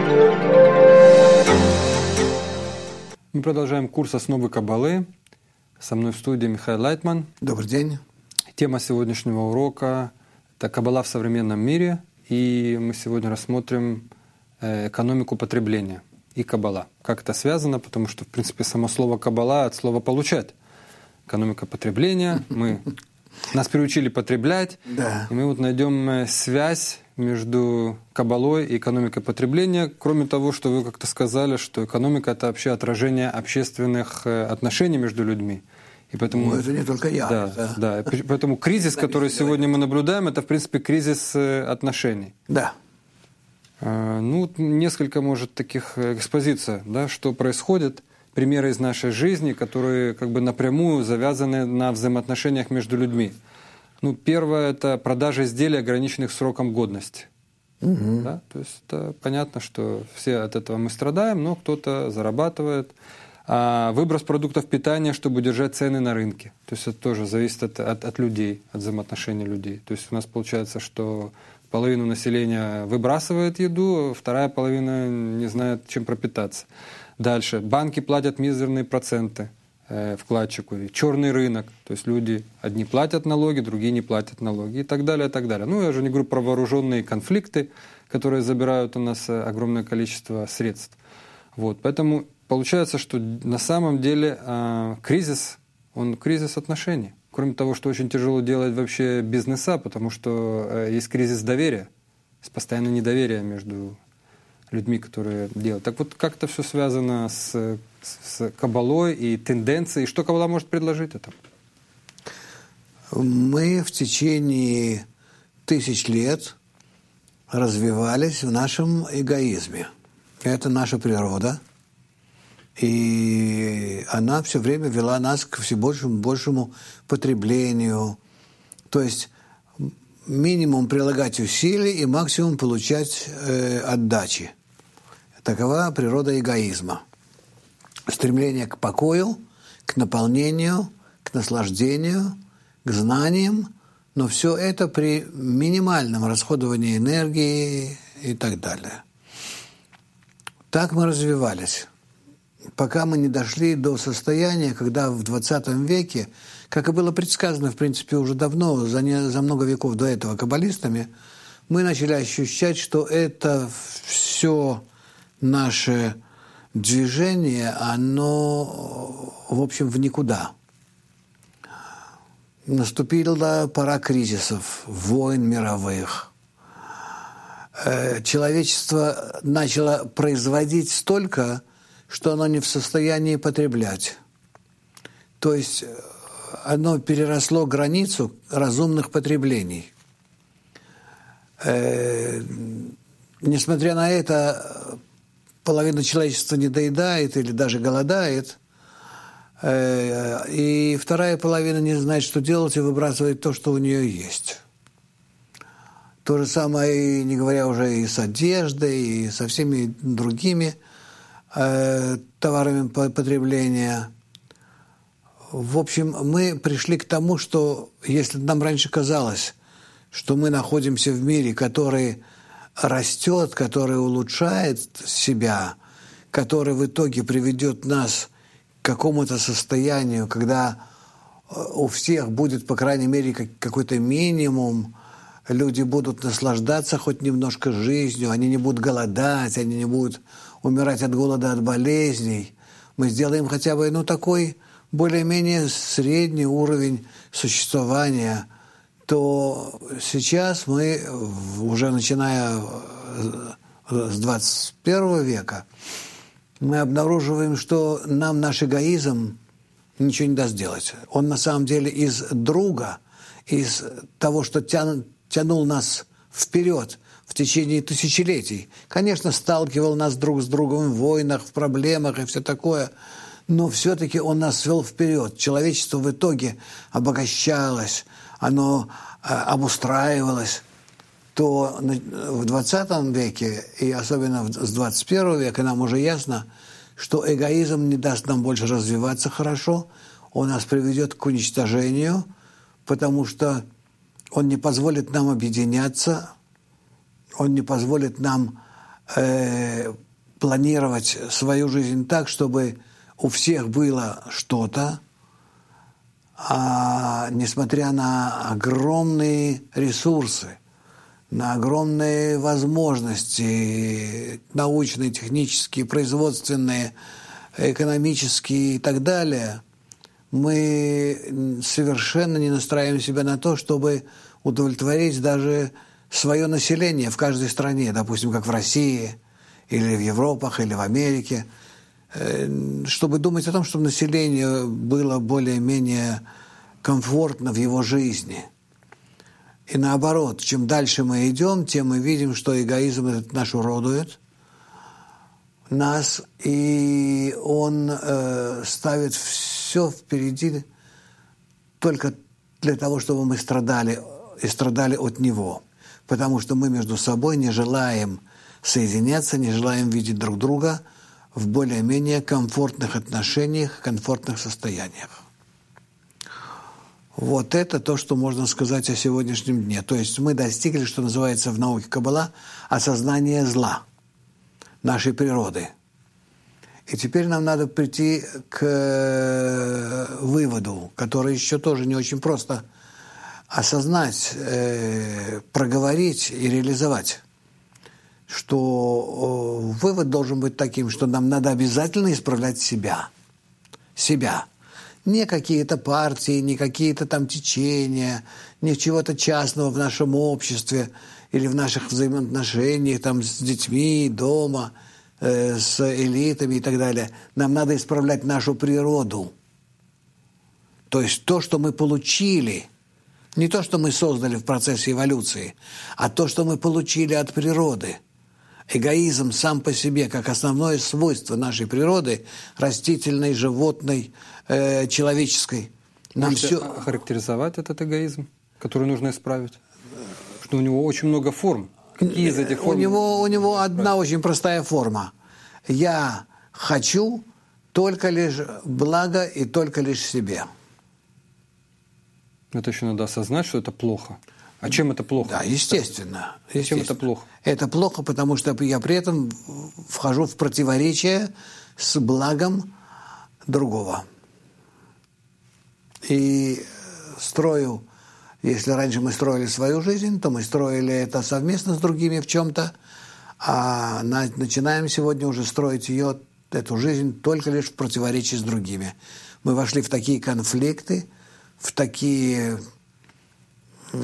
Мы продолжаем курс «Основы Каббалы». Со мной в студии Михаил Лайтман. Добрый день. Тема сегодняшнего урока – это Каббала в современном мире. И мы сегодня рассмотрим экономику потребления и Каббала. Как это связано, потому что, в принципе, само слово Каббала от слова «получать». Экономика потребления. Нас приучили потреблять. Да. И мы вот найдем связь между Каббалой и экономикой потребления, кроме того, что вы как-то сказали, что экономика — это вообще отражение общественных отношений между людьми. И поэтому, это не только я. Да. Поэтому кризис, который сегодня мы наблюдаем, это, в принципе, кризис отношений. Да. Несколько, может, таких экспозиций, да, что происходит, примеры из нашей жизни, которые как бы напрямую завязаны на взаимоотношениях между людьми. Первое – это продажа изделий, ограниченных сроком годности. Угу. Да? То есть это понятно, что все от этого мы страдаем, но кто-то зарабатывает. А выброс продуктов питания, чтобы удержать цены на рынке. То есть это тоже зависит от людей, от взаимоотношений людей. То есть у нас получается, что половина населения выбрасывает еду, вторая половина не знает, чем пропитаться. Дальше. Банки платят мизерные проценты вкладчику. Черный рынок. То есть люди одни платят налоги, другие не платят налоги и так далее, и так далее. Я уже не говорю про вооруженные конфликты, которые забирают у нас огромное количество средств. Поэтому получается, что на самом деле кризис, он кризис отношений. Кроме того, что очень тяжело делать вообще бизнеса, потому что есть кризис доверия, есть постоянное недоверие между людьми, которые делают. Так вот, как это все связано с Каббалой и тенденцией? Что Каббала может предложить это? Мы в течение 1000 лет развивались в нашем эгоизме. Это наша природа. И она все время вела нас к все большему потреблению. То есть минимум прилагать усилий и максимум получать отдачи. Такова природа эгоизма. Стремление к покою, к наполнению, к наслаждению, к знаниям, но все это при минимальном расходовании энергии и так далее. Так мы развивались, пока мы не дошли до состояния, когда в 20 веке, как и было предсказано, в принципе, уже давно, за много веков до этого каббалистами, мы начали ощущать, что это все наше движение, оно, в общем, в никуда. Наступила пора кризисов, войн мировых. Человечество начало производить столько, что оно не в состоянии потреблять. То есть оно переросло границу разумных потреблений. Несмотря на это, половина человечества недоедает или даже голодает, и вторая половина не знает, что делать, и выбрасывает то, что у нее есть. То же самое, не говоря уже и с одеждой, и со всеми другими товарами потребления. В общем, мы пришли к тому, что если нам раньше казалось, что мы находимся в мире, который растет, который улучшает себя, который в итоге приведет нас к какому-то состоянию, когда у всех будет, по крайней мере, какой-то минимум, люди будут наслаждаться хоть немножко жизнью, они не будут голодать, они не будут умирать от голода, от болезней. Мы сделаем хотя бы, такой более-менее средний уровень существования, то сейчас мы, уже начиная с 21 века, мы обнаруживаем, что нам наш эгоизм ничего не даст делать. Он на самом деле из друга, из того, что тянул нас вперед в течение тысячелетий. Конечно, сталкивал нас друг с другом в войнах, в проблемах и все такое, но все-таки он нас вел вперед. Человечество в итоге обогащалось, оно обустраивалось. То в 20 веке, и особенно с 21 века, нам уже ясно, что эгоизм не даст нам больше развиваться хорошо, он нас приведет к уничтожению, потому что он не позволит нам объединяться, он не позволит нам планировать свою жизнь так, чтобы у всех было что-то, а несмотря на огромные ресурсы, на огромные возможности научные, технические, производственные, экономические и так далее, мы совершенно не настраиваем себя на то, чтобы удовлетворить даже свое население в каждой стране, допустим, как в России, или в Европах, или в Америке, чтобы думать о том, чтобы население было более-менее комфортно в его жизни. И наоборот, чем дальше мы идем, тем мы видим, что эгоизм этот наш уродует нас, и он ставит все впереди только для того, чтобы мы страдали, и страдали от него. Потому что мы между собой не желаем соединяться, не желаем видеть друг друга в более-менее комфортных отношениях, комфортных состояниях. Вот это то, что можно сказать о сегодняшнем дне. То есть мы достигли, что называется в науке Каббала, осознания зла нашей природы. И теперь нам надо прийти к выводу, который еще тоже не очень просто осознать, проговорить и реализовать. Что вывод должен быть таким, что нам надо обязательно исправлять себя. Себя. Не какие-то партии, не какие-то там течения, не чего-то частного в нашем обществе или в наших взаимоотношениях там, с детьми, дома, с элитами и так далее. Нам надо исправлять нашу природу. То есть то, что мы получили, не то, что мы создали в процессе эволюции, а то, что мы получили от природы. Эгоизм сам по себе, как основное свойство нашей природы, растительной, животной, человеческой. Можете охарактеризовать этот эгоизм, который нужно исправить? Что у него очень много форм. Какие из этих форм? У него одна очень простая форма. Я хочу только лишь блага и только лишь себе. Это еще надо осознать, что это плохо. А чем это плохо? Да, естественно. Чем это плохо? Это плохо, потому что я при этом вхожу в противоречие с благом другого. И строю, если раньше мы строили свою жизнь, то мы строили это совместно с другими в чем-то, а начинаем сегодня уже строить эту жизнь только лишь в противоречии с другими. Мы вошли в такие конфликты, в такие... У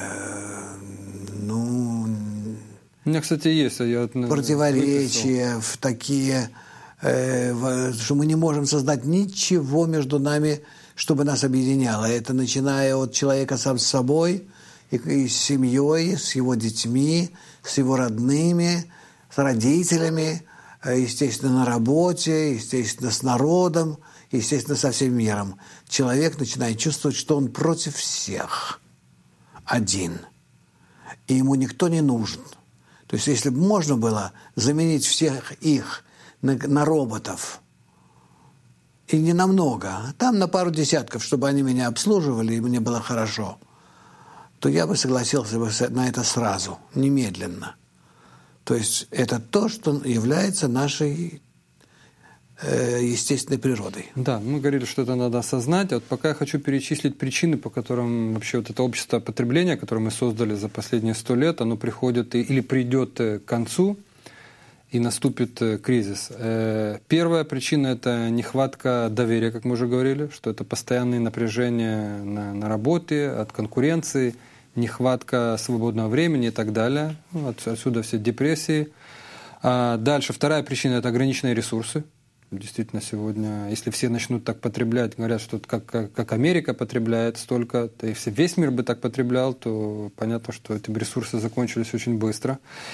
меня, кстати, есть. Противоречия, в такие... что мы не можем создать ничего между нами, чтобы нас объединяло. Это начиная от человека сам с собой, и с семьей, с его детьми, с его родными, с родителями, естественно, на работе, естественно, с народом, естественно, со всем миром. Человек начинает чувствовать, что он против всех. Один. И ему никто не нужен. То есть, если бы можно было заменить всех их на роботов, и не намного, а там на пару десятков, чтобы они меня обслуживали, и мне было хорошо, то я бы согласился бы на это сразу, немедленно. То есть, это то, что является нашей естественной природой. Да, мы говорили, что это надо осознать. А вот пока я хочу перечислить причины, по которым вообще вот это общество потребления, которое мы создали за последние 100 лет, оно приходит или придет к концу, и наступит кризис. Первая причина – это нехватка доверия, как мы уже говорили, что это постоянные напряжения на работе, от конкуренции, нехватка свободного времени и так далее. Отсюда все депрессии. Дальше, вторая причина – это ограниченные ресурсы. Действительно, сегодня, если все начнут так потреблять, говорят, что как Америка потребляет столько, то если весь мир бы так потреблял, то понятно, что эти ресурсы закончились очень быстро.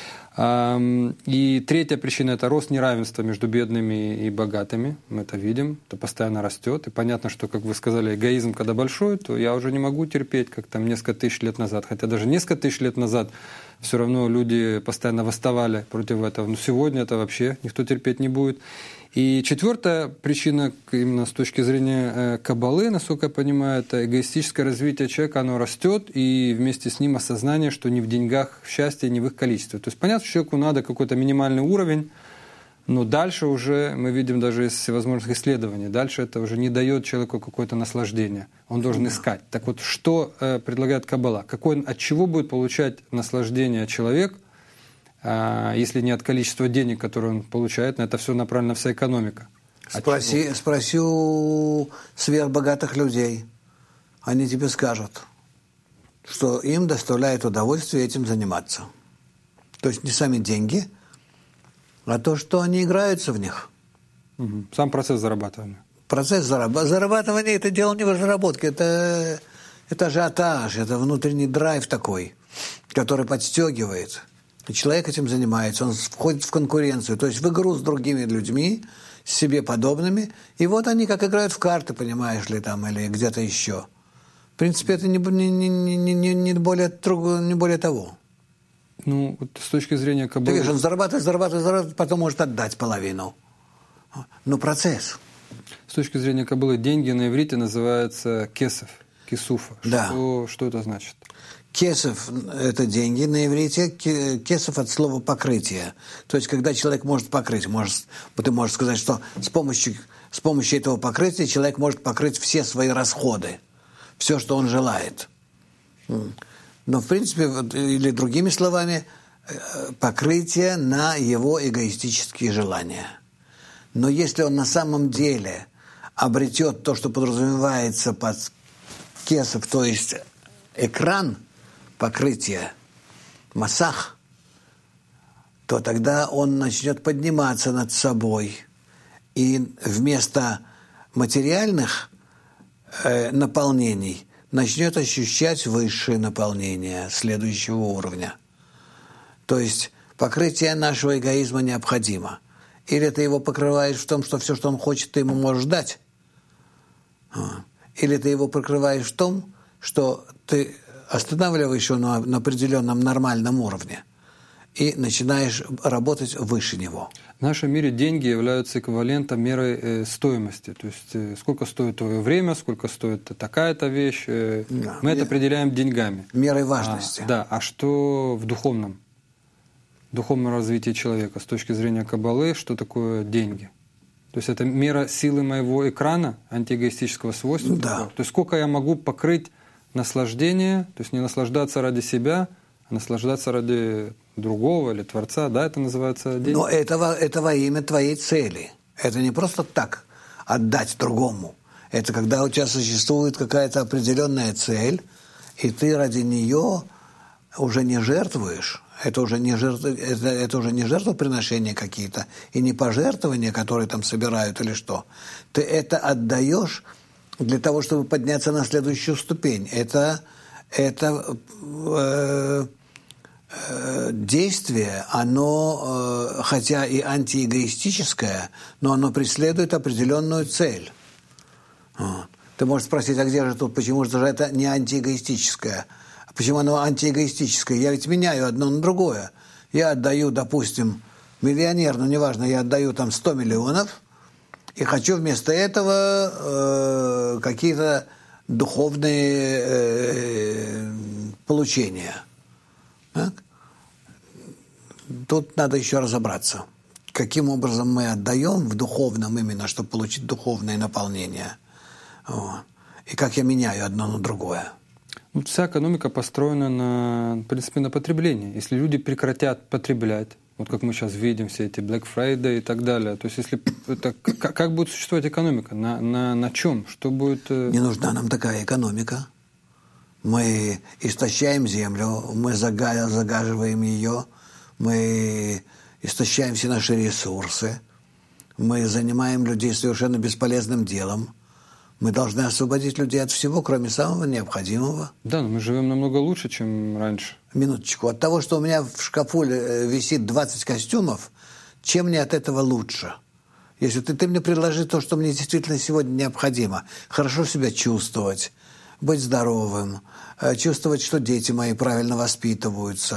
И третья причина – это рост неравенства между бедными и богатыми. Мы это видим, это постоянно растет. И понятно, что, как вы сказали, эгоизм, когда большой, то я уже не могу терпеть, как там несколько тысяч лет назад. Хотя даже несколько тысяч лет назад все равно люди постоянно восставали против этого. Но сегодня это вообще никто терпеть не будет. И четвертая причина, именно с точки зрения Каббалы, насколько я понимаю, это эгоистическое развитие человека, оно растет, и вместе с ним осознание, что не в деньгах счастье, не в их количестве. То есть понятно, что человеку надо какой-то минимальный уровень, но дальше уже, мы видим даже из всевозможных исследований, дальше это уже не дает человеку какое-то наслаждение. Он должен искать. Так вот, что предлагает Каббала? От чего будет получать наслаждение человек, если не от количества денег, которые он получает, на это все направлена вся экономика? Спроси у сверхбогатых людей. Они тебе скажут, что им доставляет удовольствие этим заниматься. То есть не сами деньги, а то, что они играются в них. Сам процесс зарабатывания. Процесс зарабатывания – это дело не в разработке, это ажиотаж, это внутренний драйв такой, который подстегивает. И человек этим занимается, он входит в конкуренцию, то есть в игру с другими людьми, с себе подобными, и вот они как играют в карты, понимаешь ли, там, или где-то еще. В принципе, это не более того. Ну, вот с точки зрения Каббалы... Ты видишь, он зарабатывает, потом может отдать половину. Но процесс. С точки зрения Каббалы деньги на иврите называются кесов, кисуфа. Да. Что это значит? Кесов – это деньги на иврите, кесов – от слова «покрытие». То есть, когда человек может покрыть, ты можешь сказать, что с помощью этого покрытия человек может покрыть все свои расходы, все, что он желает. Но, в принципе, или другими словами, покрытие на его эгоистические желания. Но если он на самом деле обретет то, что подразумевается под кесов, то есть экран, покрытие, масах, то тогда он начнет подниматься над собой. И вместо материальных наполнений начнет ощущать высшее наполнение следующего уровня. То есть покрытие нашего эгоизма необходимо. Или ты его покрываешь в том, что все, что он хочет, ты ему можешь дать. Или ты его покрываешь в том, что ты останавливаешь его на определенном нормальном уровне и начинаешь работать выше него. В нашем мире деньги являются эквивалентом меры стоимости. То есть сколько стоит твое время, сколько стоит такая-то вещь. Да. Мы это определяем деньгами. Мерой важности. А что в духовном развитии человека? С точки зрения Каббалы, что такое деньги? То есть это мера силы моего экрана, антиэгоистического свойства. Да. То есть сколько я могу покрыть наслаждение, то есть не наслаждаться ради себя, а наслаждаться ради другого или Творца, да, это называется деньги. Но это во имя твоей цели. Это не просто так отдать другому. Это когда у тебя существует какая-то определенная цель, и ты ради нее уже не жертвуешь. Это уже не жертвоприношения какие-то, и не пожертвования, которые там собирают или что. Ты это отдаешь для того, чтобы подняться на следующую ступень. Это действие, оно, хотя и антиэгоистическое, но оно преследует определенную цель. Ты можешь спросить, а где же тут, почему же это не антиэгоистическое? Почему оно антиэгоистическое? Я ведь меняю одно на другое. Я отдаю, допустим, миллионер, но неважно, я отдаю там 100 миллионов, и хочу вместо этого какие-то духовные получения. Так? Тут надо еще разобраться, каким образом мы отдаем в духовном именно, чтобы получить духовное наполнение. И как я меняю одно на другое. Вся экономика построена, в принципе, на потреблении. Если люди прекратят потреблять, вот как мы сейчас видим, все эти Black Friday и так далее, то есть если это, как будет существовать экономика? На чем? Что будет... Не нужна нам такая экономика. Мы истощаем землю, мы загаживаем ее, мы истощаем все наши ресурсы, мы занимаем людей совершенно бесполезным делом. Мы должны освободить людей от всего, кроме самого необходимого. Да, но мы живем намного лучше, чем раньше. Минуточку. От того, что у меня в шкафу висит 20 костюмов, чем мне от этого лучше? Если ты мне предложи то, что мне действительно сегодня необходимо. Хорошо себя чувствовать, быть здоровым, чувствовать, что дети мои правильно воспитываются,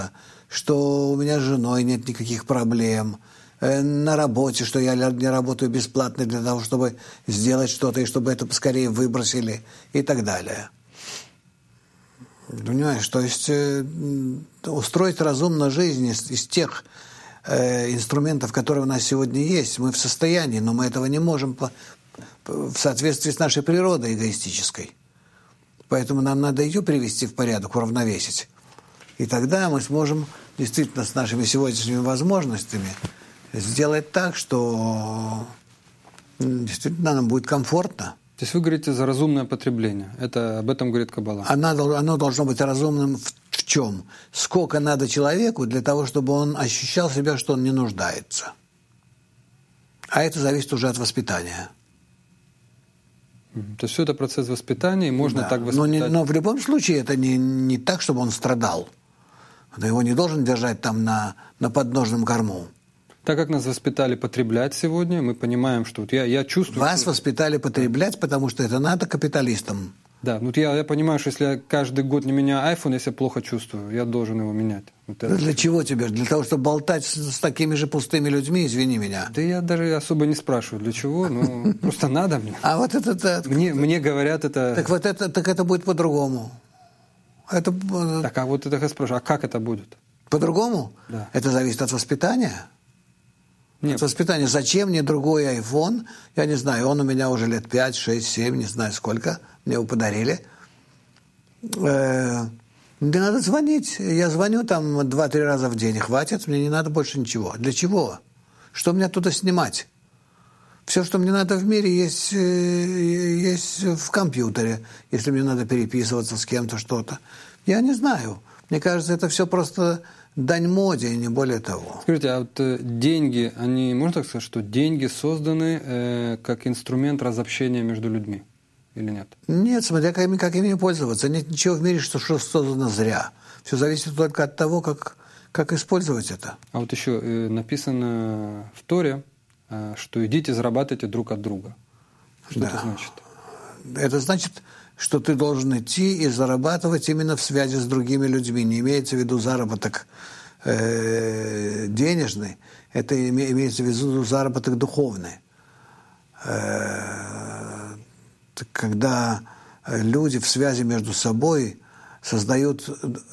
что у меня с женой нет никаких проблем, на работе, что я не работаю бесплатно для того, чтобы сделать что-то, и чтобы это поскорее выбросили, и так далее. Понимаешь, то есть устроить разумно жизнь из тех инструментов, которые у нас сегодня есть, мы в состоянии, но мы этого не можем в соответствии с нашей природой эгоистической. Поэтому нам надо ее привести в порядок, уравновесить. И тогда мы сможем действительно с нашими сегодняшними возможностями сделать так, что действительно нам будет комфортно. То есть вы говорите за разумное потребление. Об этом говорит Каббала. Оно должно быть разумным в чем? Сколько надо человеку для того, чтобы он ощущал себя, что он не нуждается. А это зависит уже от воспитания. То есть все это процесс воспитания, и можно так воспитать. Но в любом случае это не так, чтобы он страдал. Его не должен держать там на подножном корму. Так как нас воспитали потреблять сегодня, мы понимаем, что вот я чувствую... Вас воспитали потреблять, потому что это надо капиталистам. Да, вот я понимаю, что если я каждый год не меняю iPhone, я себя плохо чувствую, я должен его менять. Вот для чего тебе? Для того, чтобы болтать с такими же пустыми людьми, извини меня. Да я даже особо не спрашиваю, для чего, но просто надо мне. А вот это... Мне говорят это... Так это будет по-другому. Так, а вот это я спрашиваю, а как это будет? По-другому? Да. Это зависит от воспитания. Нет. От воспитания. Зачем мне другой iPhone? Я не знаю, он у меня уже лет 5, 6, 7, не знаю сколько. Мне его подарили. Мне надо звонить. Я звоню там 2-3 раза в день. Хватит, мне не надо больше ничего. Для чего? Что мне оттуда снимать? Все, что мне надо в мире, есть в компьютере, если мне надо переписываться с кем-то, что-то. Я не знаю. Мне кажется, это все просто дань моде, и не более того. Скажите, а вот деньги, можно так сказать, что деньги созданы как инструмент разобщения между людьми? Или нет? Нет, смотря как ими пользоваться. Нет ничего в мире, что создано зря. Все зависит только от того, как использовать это. А вот еще написано в Торе, что идите зарабатывайте друг от друга. Что это значит? Это значит, что ты должен идти и зарабатывать именно в связи с другими людьми. Не имеется в виду заработок денежный, это имеется в виду заработок духовный. Когда люди в связи между собой создают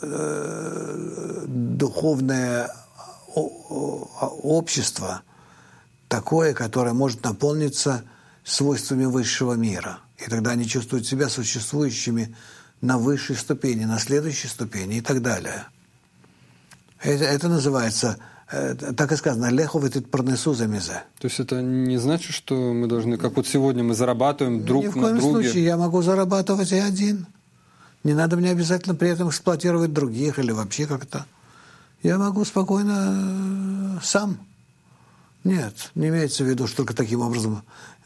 духовное общество, такое, которое может наполниться свойствами высшего мира. И тогда они чувствуют себя существующими на высшей ступени, на следующей ступени и так далее. Это называется, так и сказано, «леху ветит парнесу за мизе». То есть это не значит, что мы должны, как вот сегодня мы зарабатываем друг на друге? Ни в коем случае. Я могу зарабатывать и один. Не надо мне обязательно при этом эксплуатировать других или вообще как-то. Я могу спокойно сам. Нет, не имеется в виду, что только таким образом.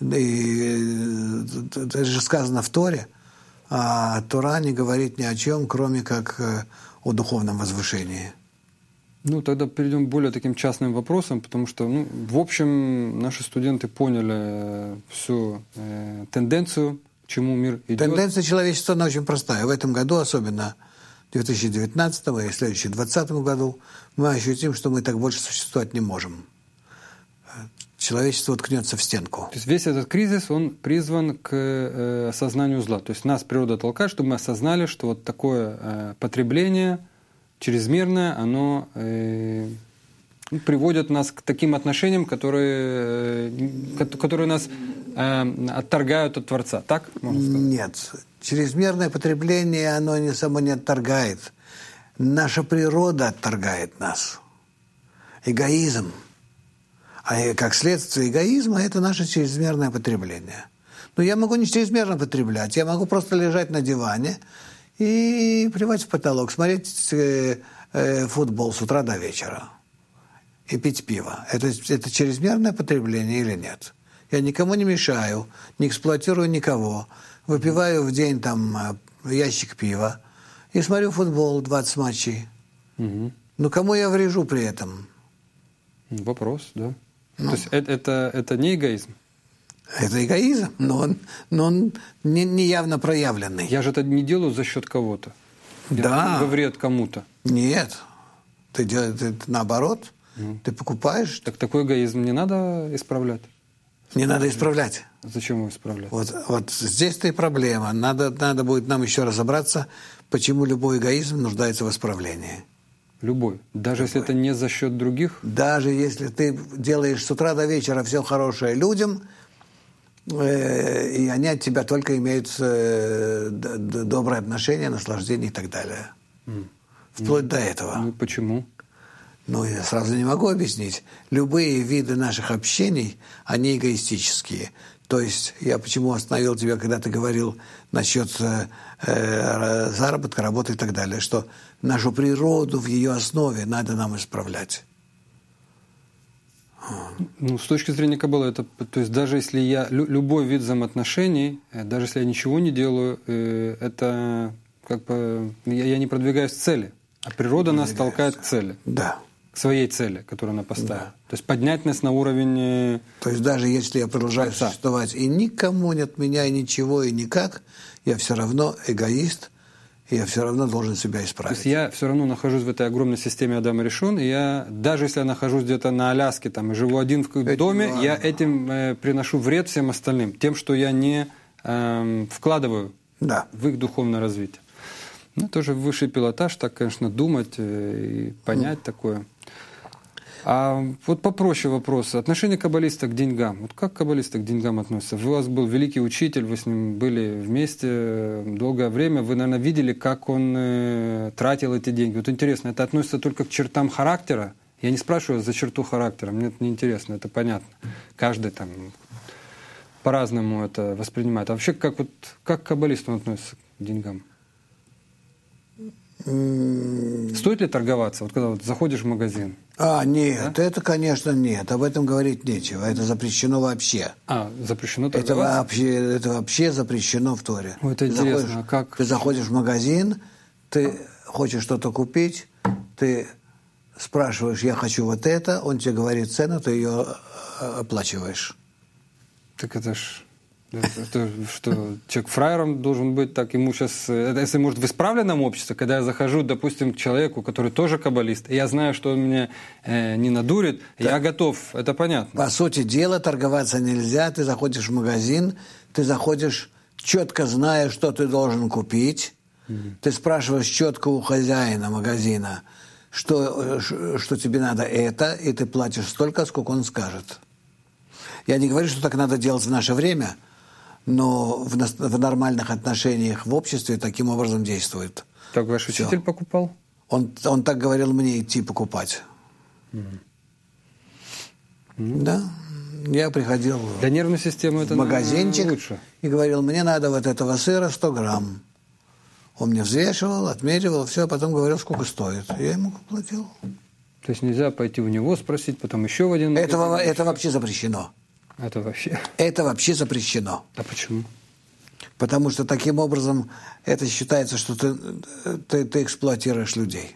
И это же сказано в Торе, а Тора не говорит ни о чем, кроме как о духовном возвышении. Ну, тогда перейдем к более таким частным вопросам, потому что, в общем, наши студенты поняли всю тенденцию, к чему мир идет. Тенденция человечества, она очень простая. В этом году, особенно в 2019 и в следующем 2020 году, мы ощутим, что мы так больше существовать не можем. Человечество уткнется в стенку. То есть весь этот кризис, он призван к осознанию зла. То есть нас природа толкает, чтобы мы осознали, что вот такое потребление чрезмерное, оно приводит нас к таким отношениям, которые нас отторгают от Творца. Так можно сказать? Нет. Чрезмерное потребление, оно само не отторгает. Наша природа отторгает нас. Эгоизм. А как следствие эгоизма, это наше чрезмерное потребление. Но я могу не чрезмерно потреблять, я могу просто лежать на диване и плевать в потолок, смотреть футбол с утра до вечера и пить пиво. Это чрезмерное потребление или нет? Я никому не мешаю, не эксплуатирую никого, выпиваю в день там ящик пива и смотрю футбол 20 матчей. Угу. Но кому я врежу при этом? Вопрос, да. То есть это не эгоизм? Это эгоизм, но он не явно проявленный. Я же это не делаю за счет кого-то. Да. Во вред кому-то. Нет. Ты делаешь наоборот, ты покупаешь. Так такой эгоизм не надо исправлять? Не надо исправлять. Зачем его исправлять? здесь-то и проблема. Надо будет нам еще разобраться, почему любой эгоизм нуждается в исправлении. Любой. Даже если это не за счет других? Даже если ты делаешь с утра до вечера все хорошее людям, и они от тебя только имеют доброе отношение, наслаждение и так далее. Вплоть до этого. Ну, почему? Ну, я сразу не могу объяснить. Любые виды наших общений, они эгоистические. То есть, я почему остановил тебя, когда ты говорил насчет заработка, работы и так далее, что нашу природу в ее основе надо нам исправлять. Ну, с точки зрения Каббалы, это, то есть даже если я, любой вид взаимоотношений, даже если я ничего не делаю, это как бы, я не продвигаюсь к цели, а природа нас толкает к цели. Да. К своей цели, которую она поставила. Да. То есть поднять нас на уровень... То есть даже если я продолжаю существовать, и никому не от меня, и ничего, и никак, я все равно эгоист, и я все равно должен себя исправить. То есть я все равно нахожусь в этой огромной системе Адам и Ришон, и я, даже если я нахожусь где-то на Аляске там, и живу один в доме, я этим приношу вред всем остальным, тем, что я не вкладываю в их духовное развитие. Ну, тоже высший пилотаж, так, конечно, думать и понять такое. А вот попроще вопрос. Отношение каббалиста к деньгам. Вот как каббалисты к деньгам относятся? У вас был великий учитель, вы с ним были вместе долгое время. Вы, наверное, видели, как он тратил эти деньги. Вот интересно, это относится только к чертам характера? Я не спрашиваю за черту характера, мне это не интересно, это понятно. Каждый там по-разному это воспринимает. А вообще, как к каббалисту он относится к деньгам? Стоит ли торговаться, вот когда вот заходишь в магазин? Нет, да? Это, конечно, нет. Об этом говорить нечего. Это запрещено вообще. Запрещено торговаться? Это вообще запрещено в Торе. Это интересно. Ты заходишь в магазин, ты хочешь что-то купить, ты спрашиваешь, я хочу вот это, он тебе говорит цену, ты ее оплачиваешь. Так это ж... Что человек фраером должен быть, так ему сейчас... Если, может, в исправленном обществе, когда я захожу, допустим, к человеку, который тоже каббалист, и я знаю, что он меня не надурит, да. Я готов, это понятно. По сути дела, торговаться нельзя. Ты заходишь в магазин, ты заходишь, четко зная, что ты должен купить. Ты спрашиваешь четко у хозяина магазина, что тебе надо это, и ты платишь столько, сколько он скажет. Я не говорю, что так надо делать в наше время, но в нормальных отношениях в обществе таким образом действует. Так ваш учитель покупал? Он так говорил мне идти покупать. Да. Я приходил для нервной системы в магазинчик лучше. И говорил, мне надо вот этого сыра 100 грамм. Он мне взвешивал, отмеривал, все, а потом говорил, сколько стоит. Я ему платил. То есть нельзя пойти в него спросить, потом еще в один магазин? Это вообще запрещено. Это вообще запрещено. А почему? Потому что таким образом это считается, что ты эксплуатируешь людей.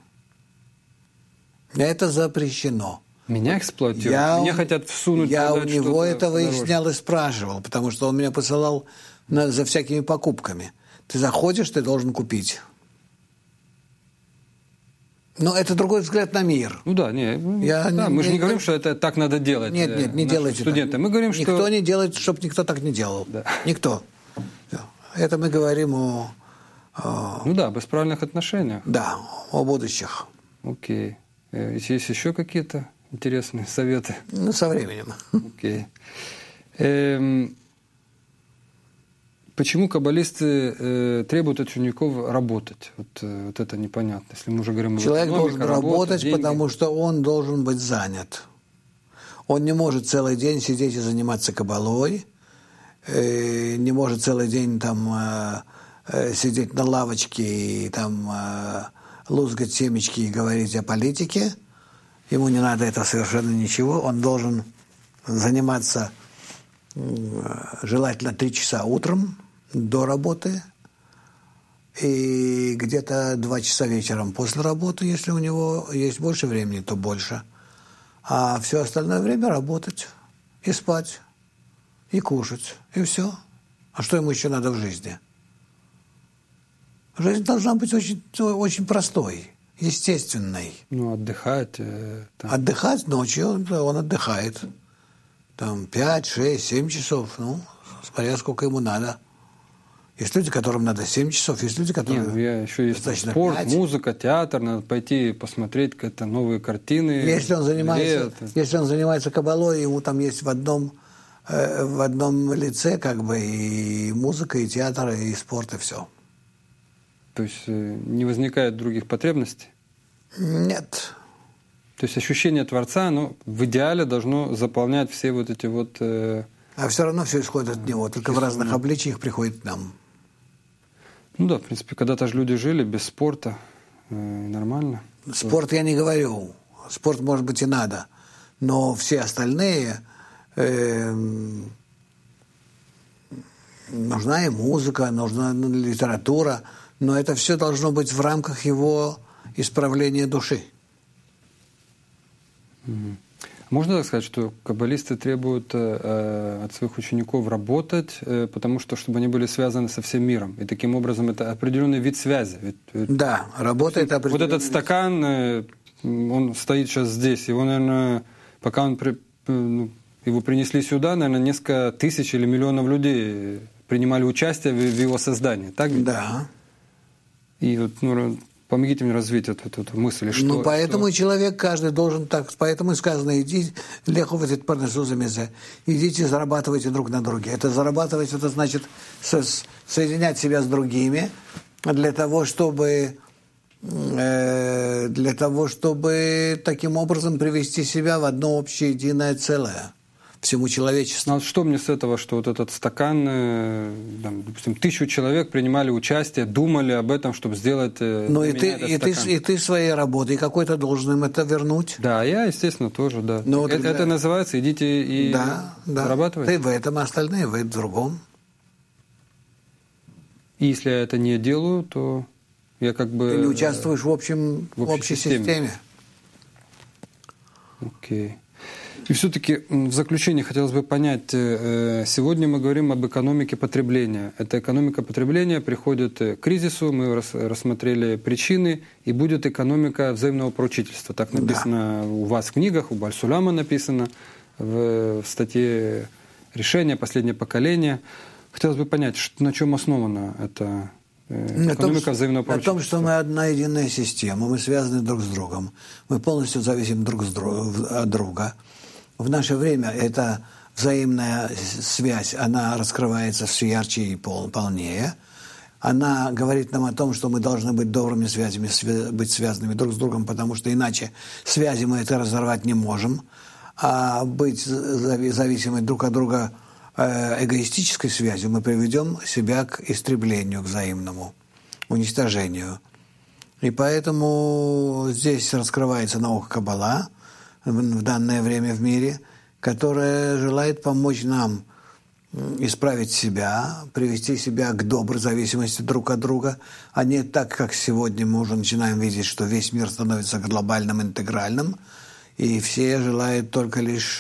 Это запрещено. Меня эксплуатируют? Меня хотят всунуть. Я у него это выяснял и спрашивал, потому что он меня посылал за всякими покупками. Ты заходишь, ты должен купить. Но это другой взгляд на мир. Ну да, мы же не говорим, что это так надо делать. Нет, не делайте студенты. Так. Мы говорим, никто не делает, чтобы никто так не делал. Да. Никто. Это мы говорим о об исправленных отношениях. Да, о будущих. Окей. Есть еще какие-то интересные советы? Со временем. Окей. Почему каббалисты требуют от учеников работать? Вот это непонятно. Если мы уже говорим человек должен работать, деньги. Потому что он должен быть занят. Он не может целый день сидеть и заниматься каббалой, не может целый день там сидеть на лавочке и там лузгать семечки и говорить о политике. Ему не надо это совершенно ничего. Он должен заниматься желательно 3 часа утром до работы и где-то 2 часа вечером после работы, если у него есть больше времени, то больше. А все остальное время работать и спать, и кушать, и все. А что ему еще надо в жизни? Жизнь должна быть очень, очень простой. естественной. Ну, отдыхать. Отдыхать ночью, он отдыхает. Там 5, 6, 7 часов, смотря сколько ему надо. Есть люди, которым надо 7 часов, есть люди, которые... Еще есть спорт, 5. Музыка, театр, надо пойти посмотреть какие-то новые картины. Если он занимается каббалой, ему там есть в одном лице и музыка, и театр, и спорт, и все. То есть не возникает других потребностей? Нет. То есть ощущение Творца, оно в идеале должно заполнять все вот эти вот... А все равно все исходит от Него, только в разных обличиях приходит к нам. Ну да, в принципе, когда-то же люди жили без спорта, нормально. Спорт я не говорю. Спорт, может быть, и надо. Но все остальные... нужна и музыка, нужна литература, но это все должно быть в рамках его исправления души. Можно так сказать, что каббалисты требуют от своих учеников работать, потому что, чтобы они были связаны со всем миром. И таким образом это определенный вид связи. Да, работа это определенный. Вот этот стакан, он стоит сейчас здесь. Его, наверное, пока его принесли сюда, наверное, несколько тысяч или миллионов людей принимали участие в его создании. Так? Да. И вот, помогите мне развить эту мысль. Поэтому человек каждый должен так, поэтому и сказано, идите, идите, зарабатывайте друг на друге. Это зарабатывать, это значит соединять себя с другими для того, чтобы таким образом привести себя в одно общее единое целое. Всему человечеству. Ну, что мне с этого, что вот этот стакан, допустим, 1000 человек принимали участие, думали об этом, чтобы сделать... и ты своей работой какой-то должен им это вернуть. Да, я, естественно, тоже, да. Это называется «идите и зарабатывайте». Ты в этом, а остальные в другом. И если я это не делаю, то я как бы... Ты не участвуешь в общей системе. Окей. И все-таки в заключение хотелось бы понять, сегодня мы говорим об экономике потребления. Эта экономика потребления приходит к кризису, мы рассмотрели причины, и будет экономика взаимного поручительства. Так написано у вас в книгах, у Баль-Суляма написано в статье «Решение. Последнее поколение». Хотелось бы понять, на чем основана эта экономика взаимного поручительства. На том, что мы одна единая система, мы связаны друг с другом, мы полностью зависим друг от друга. В наше время эта взаимная связь, она раскрывается все ярче и полнее. Она говорит нам о том, что мы должны быть добрыми связями, быть связанными друг с другом, потому что иначе связи мы это разорвать не можем. А быть зависимыми друг от друга эгоистической связью мы приведем себя к истреблению, к взаимному уничтожению. И поэтому здесь раскрывается наука Каббала в данное время в мире, которая желает помочь нам исправить себя, привести себя к доброй зависимости друг от друга, а не так, как сегодня мы уже начинаем видеть, что весь мир становится глобальным, интегральным, и все желают только лишь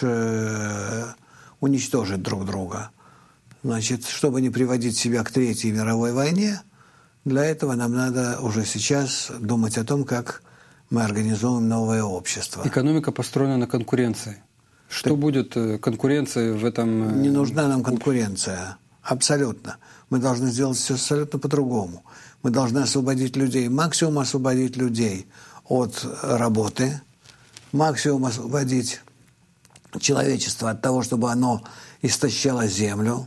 уничтожить друг друга. Значит, чтобы не приводить себя к Третьей мировой войне, для этого нам надо уже сейчас думать о том, как мы организуем новое общество. Экономика построена на конкуренции. Что будет конкуренцией в этом? Не нужна нам конкуренция. Абсолютно. Мы должны сделать все абсолютно по-другому. Мы должны освободить людей, максимум освободить людей от работы, максимум освободить человечество от того, чтобы оно истощало землю,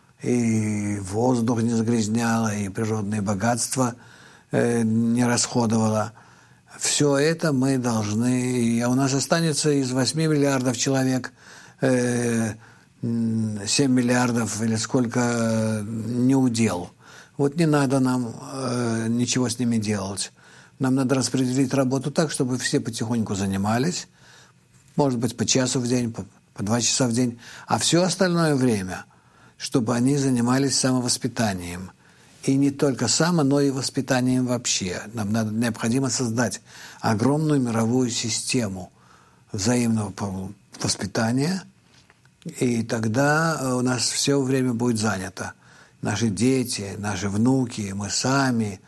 и воздух не загрязняло, и природные богатства не расходовало. Все это мы должны... А у нас останется из 8 миллиардов человек 7 миллиардов или сколько неудел. Вот не надо нам ничего с ними делать. Нам надо распределить работу так, чтобы все потихоньку занимались. Может быть, по часу в день, по 2 часа в день. А все остальное время, чтобы они занимались самовоспитанием. И не только но и воспитанием вообще. Нам необходимо создать огромную мировую систему взаимного воспитания, и тогда у нас все время будет занято. Наши дети, наши внуки, мы сами,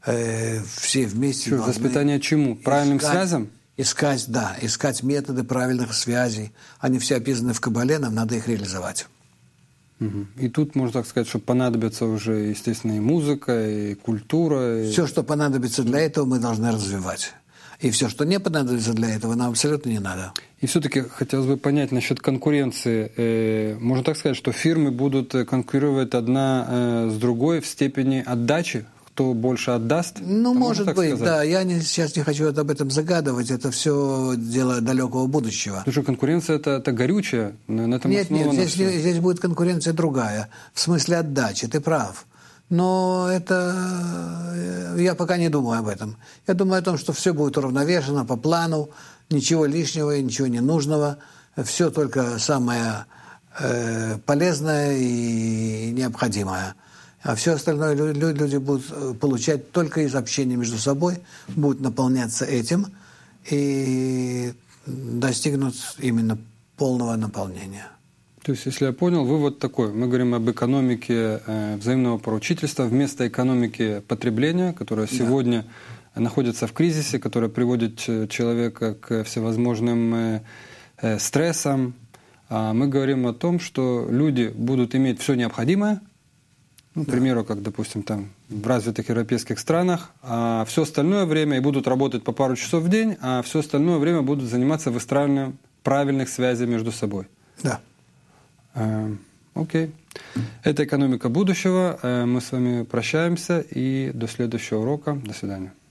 все вместе должны... Воспитание чему? Правильным связям? Искать методы правильных связей. Они все описаны в Кабале, нам надо их реализовать. И тут, можно так сказать, что понадобится уже, естественно, и музыка, и культура. Все, что понадобится для этого, мы должны развивать. И все, что не понадобится для этого, нам абсолютно не надо. И все-таки хотелось бы понять насчет конкуренции. Можно так сказать, что фирмы будут конкурировать одна с другой в степени отдачи? Кто больше отдаст? Ну, может быть, сказать? Да. Я сейчас не хочу об этом загадывать. Это все дело далекого будущего. Потому что конкуренция это горючая. На этом нет, здесь будет конкуренция другая. В смысле отдачи. Ты прав. Но это... Я пока не думаю об этом. Я думаю о том, что все будет уравновешено по плану. Ничего лишнего, ничего ненужного. Все только самое полезное и необходимое. А все остальное люди будут получать только из общения между собой, будут наполняться этим и достигнут именно полного наполнения. То есть, если я понял, вывод такой. Мы говорим об экономике взаимного поручительства вместо экономики потребления, которая сегодня находится в кризисе, которая приводит человека к всевозможным стрессам. А мы говорим о том, что люди будут иметь все необходимое, к примеру, как, допустим, там в развитых европейских странах, а все остальное время и будут работать по пару часов в день, а все остальное время будут заниматься выстраиванием правильных связей между собой. Да. Окей. Это экономика будущего. Мы с вами прощаемся и до следующего урока. До свидания.